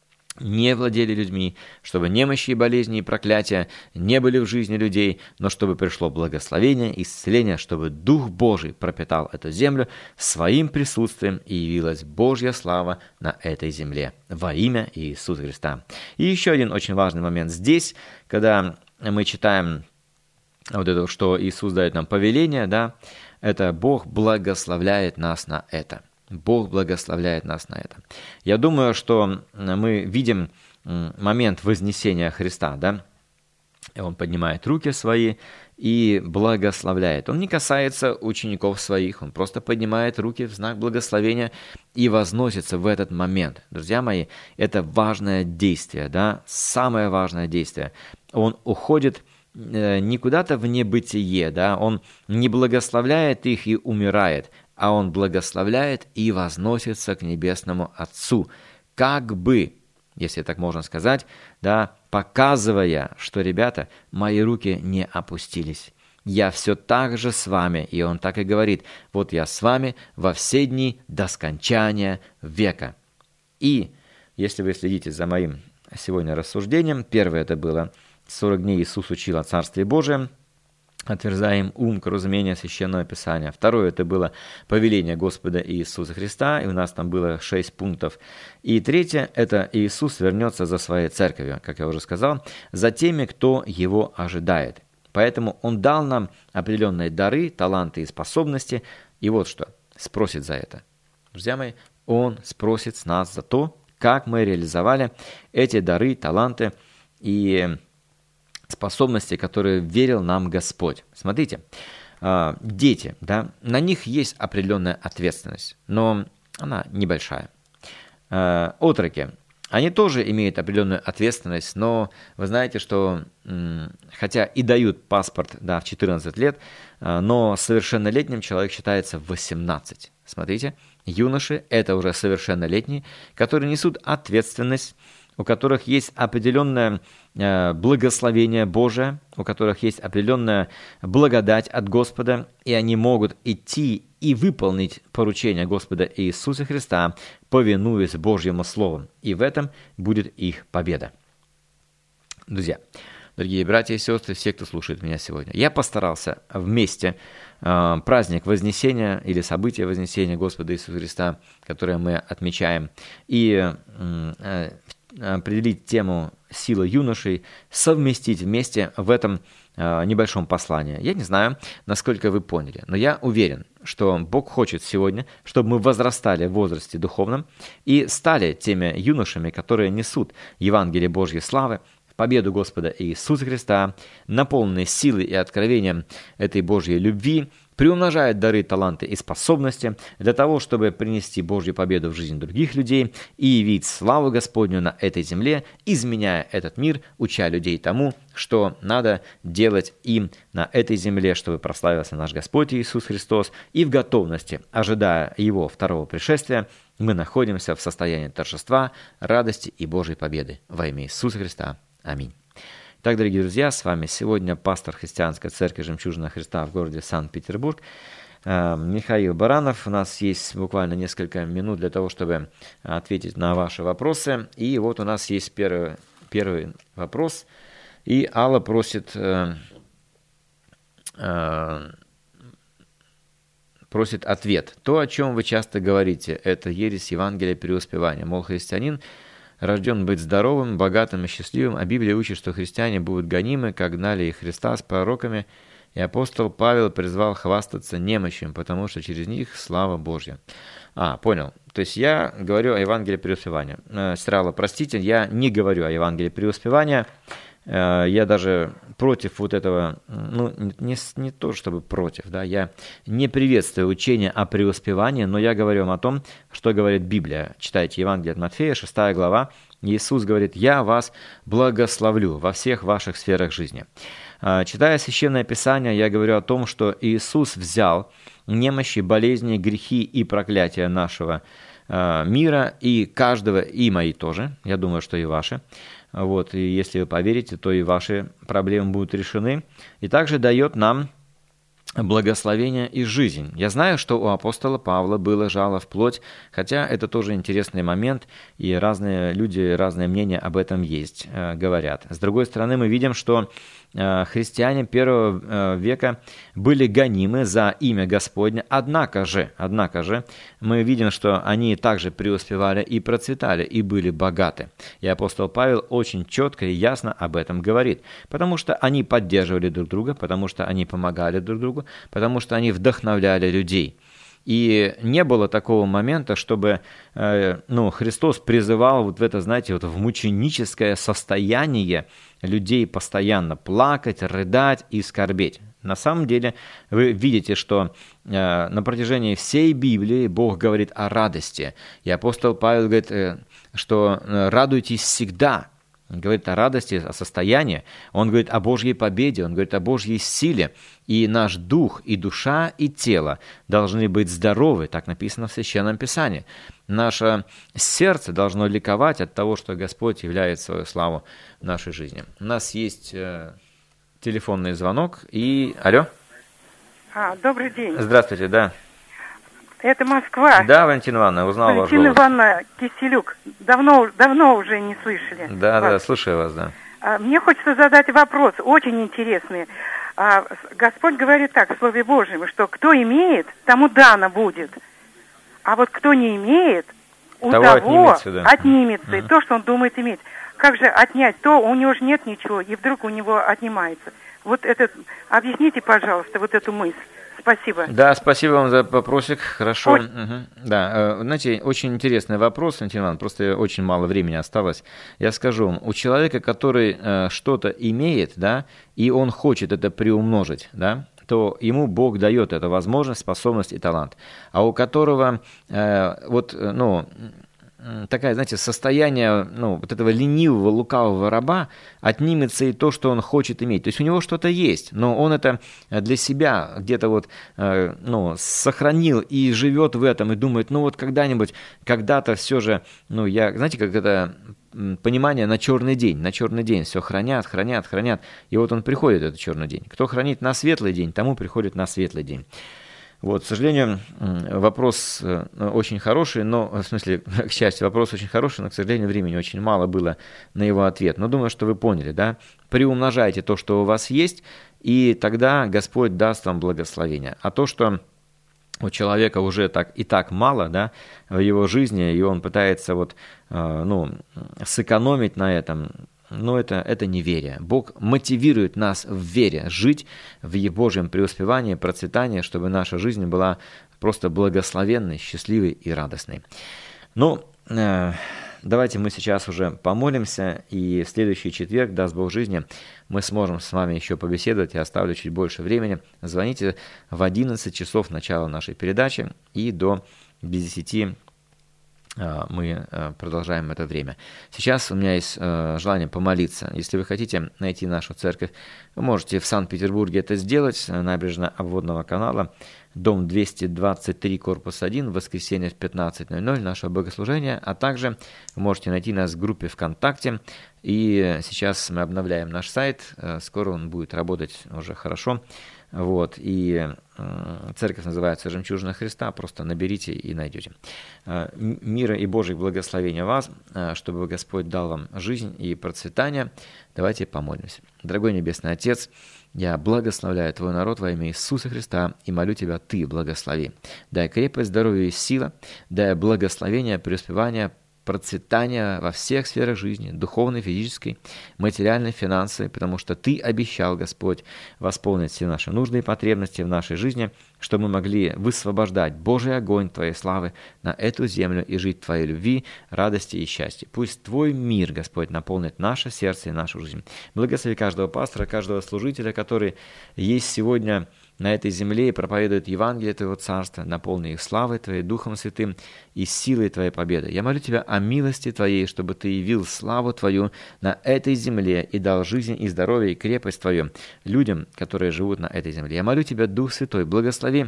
не владели людьми, чтобы немощи и болезни и проклятия не были в жизни людей, но чтобы пришло благословение, исцеление, чтобы Дух Божий пропитал эту землю своим присутствием и явилась Божья слава на этой земле во имя Иисуса Христа. И еще один очень важный момент здесь, когда мы читаем вот это, что Иисус дает нам повеление, да, это Бог благословляет нас на это. Бог благословляет нас на это. Я думаю, что мы видим момент вознесения Христа, да? Он поднимает руки свои и благословляет. Он не касается учеников своих, он просто поднимает руки в знак благословения и возносится в этот момент. Друзья мои, это важное действие, да? Самое важное действие. Он уходит не куда-то в небытие, да? Он не благословляет их и умирает, а Он благословляет и возносится к Небесному Отцу, как бы, если так можно сказать, да, показывая, что, ребята, мои руки не опустились. Я все так же с вами, и Он так и говорит, вот я с вами во все дни до скончания века. И, если вы следите за моим сегодня рассуждением, первое это было сорок дней Иисус учил о Царстве Божьем, отверзаем ум к разумению Священного Писания. Второе, это было повеление Господа Иисуса Христа, и у нас там было шесть пунктов. И третье, это Иисус вернется за своей церковью, как я уже сказал, за теми, кто Его ожидает. Поэтому Он дал нам определенные дары, таланты и способности, и вот что, спросит за это. Друзья мои, Он спросит с нас за то, как мы реализовали эти дары, таланты и способности, которые верил нам Господь. Смотрите, дети, да, на них есть определенная ответственность, но она небольшая. Отроки, они тоже имеют определенную ответственность, но вы знаете, что хотя и дают паспорт, да, в четырнадцать лет, но совершеннолетним человек считается в восемнадцать. Смотрите, юноши – это уже совершеннолетние, которые несут ответственность, у которых есть определенное благословение Божие, у которых есть определенная благодать от Господа, и они могут идти и выполнить поручение Господа Иисуса Христа, повинуясь Божьему Слову. И в этом будет их победа. Друзья, дорогие братья и сестры, все, кто слушает меня сегодня, я постарался вместе э, праздник Вознесения или событие Вознесения Господа Иисуса Христа, которое мы отмечаем, и э, определить тему «Сила юношей», совместить вместе в этом э, небольшом послании. Я не знаю, насколько вы поняли, но я уверен, что Бог хочет сегодня, чтобы мы возрастали в возрасте духовном и стали теми юношами, которые несут Евангелие Божьей славы, победу Господа Иисуса Христа, наполненные силой и откровением этой Божьей любви, приумножает дары, таланты и способности для того, чтобы принести Божью победу в жизнь других людей и явить славу Господню на этой земле, изменяя этот мир, уча людей тому, что надо делать им на этой земле, чтобы прославился наш Господь Иисус Христос, и в готовности, ожидая Его второго пришествия, мы находимся в состоянии торжества, радости и Божьей победы во имя Иисуса Христа. Аминь. Итак, дорогие друзья, с вами сегодня пастор Христианской церкви «Жемчужина Христа» в городе Санкт-Петербург, Михаил Баранов. У нас есть буквально несколько минут для того, чтобы ответить на ваши вопросы. И вот у нас есть первый, первый вопрос. И Алла просит, э, э, просит ответ. То, о чем вы часто говорите, это ересь Евангелия преуспевания. Мол, христианин рожден быть здоровым, богатым и счастливым, а Библия учит, что христиане будут гонимы, как гнали и Христа с пророками, и апостол Павел призвал хвастаться немощью, потому что через них слава Божья. А, понял. То есть я говорю о Евангелии преуспевания. Страла, простите, я не говорю о Евангелии преуспевания. Я даже против вот этого, ну, не, не то чтобы против, да, я не приветствую учение о преуспевании, но я говорю вам о том, что говорит Библия. Читайте Евангелие от Матфея, шестая глава. Иисус говорит: «Я вас благословлю во всех ваших сферах жизни». Читая Священное Писание, я говорю о том, что Иисус взял немощи, болезни, грехи и проклятия нашего мира, и каждого, и мои тоже, я думаю, что и ваши. Вот, и если вы поверите, то и ваши проблемы будут решены. И также дает нам благословение и жизнь. Я знаю, что у апостола Павла было жало в плоть, хотя это тоже интересный момент, и разные люди, разные мнения об этом есть, э, говорят. С другой стороны, мы видим, что э, христиане первого э, века были гонимы за имя Господне, однако же, однако же, мы видим, что они также преуспевали и процветали, и были богаты. И апостол Павел очень четко и ясно об этом говорит, потому что они поддерживали друг друга, потому что они помогали друг другу, потому что они вдохновляли людей. И не было такого момента, чтобы э, ну, Христос призывал вот в это, знаете, вот в мученическое состояние людей постоянно плакать, рыдать и скорбеть. На самом деле вы видите, что э, на протяжении всей Библии Бог говорит о радости. И апостол Павел говорит, э, что радуйтесь всегда. Он говорит о радости, о состоянии, он говорит о Божьей победе, он говорит о Божьей силе, и наш дух, и душа, и тело должны быть здоровы, так написано в Священном Писании. Наше сердце должно ликовать от того, что Господь являет свою славу в нашей жизни. У нас есть э, телефонный звонок, и... Алло? А, добрый день. Здравствуйте, да. Это Москва. Да, Валентина Ивановна, узнал ваш голос. Валентина Ивановна Киселюк. Давно, давно уже не слышали. Да, вас. да, слушаю вас, да. А, мне хочется задать вопрос, очень интересный. А, Господь говорит так в Слове Божьем, что кто имеет, тому дано будет. А вот кто не имеет, у того, того отнимется, да. отнимется mm-hmm. и то, что он думает иметь. Как же отнять то, у него же нет ничего, и вдруг у него отнимается. Вот это, объясните, пожалуйста, вот эту мысль. Спасибо. Да, спасибо вам за вопросик. Хорошо. Ой. Угу. Да, знаете, очень интересный вопрос, Валентин Иванович, просто очень мало времени осталось. Я скажу вам, у человека, который э, что-то имеет, да, и он хочет это приумножить, да, то ему Бог дает эту возможность, способность и талант. А у которого э, вот, ну, такая, знаете, состояние, ну, вот этого ленивого, лукавого раба отнимется и то, что он хочет иметь. То есть у него что-то есть, но он это для себя где-то вот, э, ну, сохранил и живет в этом, и думает, ну, вот когда-нибудь, когда-то все же, ну, я, знаете, как это понимание на черный день, на черный день все хранят, хранят, хранят, и вот он приходит, этот черный день. Кто хранит на светлый день, тому приходит на светлый день. Вот, к сожалению, вопрос очень хороший, но, в смысле, к счастью, вопрос очень хороший, но, к сожалению, времени очень мало было на его ответ. Но думаю, что вы поняли, да? Приумножайте то, что у вас есть, и тогда Господь даст вам благословение. А то, что у человека уже так и так мало, да, в его жизни, и он пытается вот, ну, сэкономить на этом, но это, это неверие. Бог мотивирует нас в вере, жить в Божьем преуспевании, процветании, чтобы наша жизнь была просто благословенной, счастливой и радостной. Ну, э, давайте мы сейчас уже помолимся, и в следующий четверг, даст Бог жизни, мы сможем с вами еще побеседовать, я оставлю чуть больше времени. Звоните в одиннадцать часов начала нашей передачи и до десяти мы продолжаем это время. Сейчас у меня есть желание помолиться. Если вы хотите найти нашу церковь, вы можете в Санкт-Петербурге это сделать, набережная обводного канала, дом двести двадцать три, корпус один, в воскресенье в пятнадцать ноль ноль наше богослужение, а также вы можете найти нас в группе ВКонтакте. И сейчас мы обновляем наш сайт, скоро он будет работать уже хорошо. Вот, и э, церковь называется «Жемчужина Христа», просто наберите и найдете. Э, мира и Божьих благословения вас, э, чтобы Господь дал вам жизнь и процветание. Давайте помолимся. Дорогой Небесный Отец, я благословляю Твой народ во имя Иисуса Христа и молю Тебя, Ты благослови. Дай крепость, здоровье и сила, дай благословение, преуспевание, процветания во всех сферах жизни, духовной, физической, материальной, финансовой, потому что Ты обещал, Господь, восполнить все наши нужды и потребности в нашей жизни, чтобы мы могли высвобождать Божий огонь Твоей славы на эту землю и жить в Твоей любви, радости и счастье. Пусть Твой мир, Господь, наполнит наше сердце и нашу жизнь. Благослови каждого пастора, каждого служителя, который есть сегодня на этой земле и проповедует Евангелие Твоего Царства, наполни их славой Твоей, Духом Святым и силой Твоей победы. Я молю Тебя о милости Твоей, чтобы Ты явил славу Твою на этой земле и дал жизнь и здоровье и крепость Твою людям, которые живут на этой земле. Я молю Тебя, Дух Святой, благослови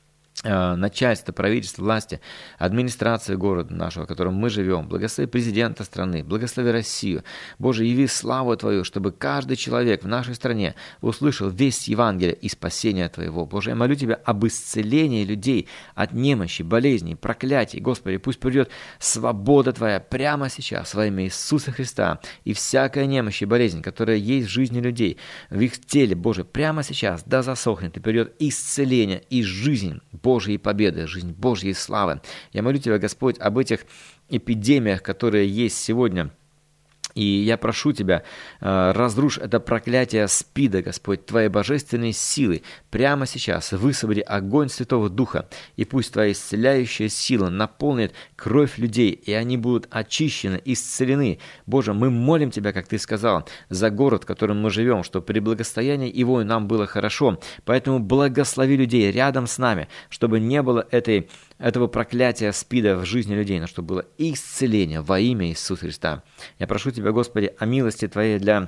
начальство, правительство, власти, администрации города нашего, в котором мы живем. Благослови президента страны, благослови Россию. Боже, яви славу Твою, чтобы каждый человек в нашей стране услышал весть Евангелия и спасения Твоего. Боже, я молю Тебя об исцелении людей от немощи, болезней, проклятий. Господи, пусть придет свобода Твоя прямо сейчас во имя Иисуса Христа. И всякая немощь и болезнь, которая есть в жизни людей, в их теле, Боже, прямо сейчас, да засохнет, и придет исцеление и жизнь Божьей победы, жизнь Божьей славы. Я молю Тебя, Господь, об этих эпидемиях, которые есть сегодня. И я прошу Тебя, разрушь это проклятие СПИДа, Господь, Твоей божественной силой. Прямо сейчас высвободи огонь Святого Духа, и пусть Твоя исцеляющая сила наполнит кровь людей, и они будут очищены, исцелены. Боже, мы молим Тебя, как Ты сказал, за город, в котором мы живем, чтобы при благостоянии его нам было хорошо. Поэтому благослови людей рядом с нами, чтобы не было этой, этого проклятия СПИДа в жизни людей, но чтобы было исцеление во имя Иисуса Христа. Я прошу Тебя, Господи, о милости Твоей для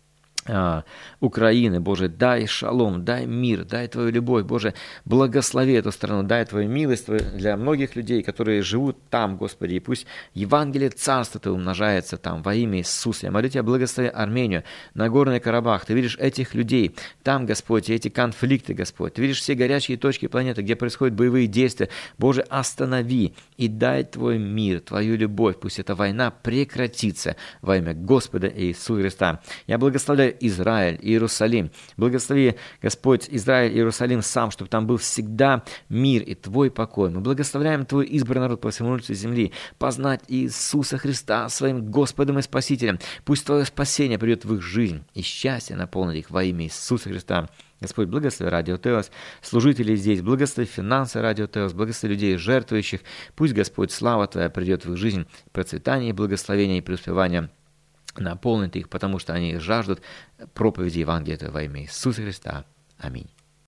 а, Украины, Боже, дай шалом, дай мир, дай Твою любовь, Боже, благослови эту страну, дай Твою милость для многих людей, которые живут там, Господи, и пусть Евангелие Царства Ты умножается там во имя Иисуса. Я молю Тебя, благослови Армению, Нагорный Карабах, Ты видишь этих людей, там, Господь, и эти конфликты, Господь, Ты видишь все горячие точки планеты, где происходят боевые действия, Боже, останови и дай Твой мир, Твою любовь, пусть эта война прекратится во имя Господа Иисуса Христа. Я благословляю Израиль, Иерусалим. Благослови, Господь, Израиль, Иерусалим сам, чтобы там был всегда мир и Твой покой. Мы благословляем Твой избранный народ по всему лицу земли, познать Иисуса Христа своим Господом и Спасителем. Пусть Твое спасение придет в их жизнь, и счастье наполнит их во имя Иисуса Христа. Господь, благослови Радио Теос, служителей здесь, благослови финансы Радио Теос, благослови людей жертвующих. Пусть, Господь, слава Твоя придет в их жизнь, процветание, благословение и преуспевание наполнит их, потому что они жаждут проповеди Евангелия во имя Иисуса Христа. Аминь.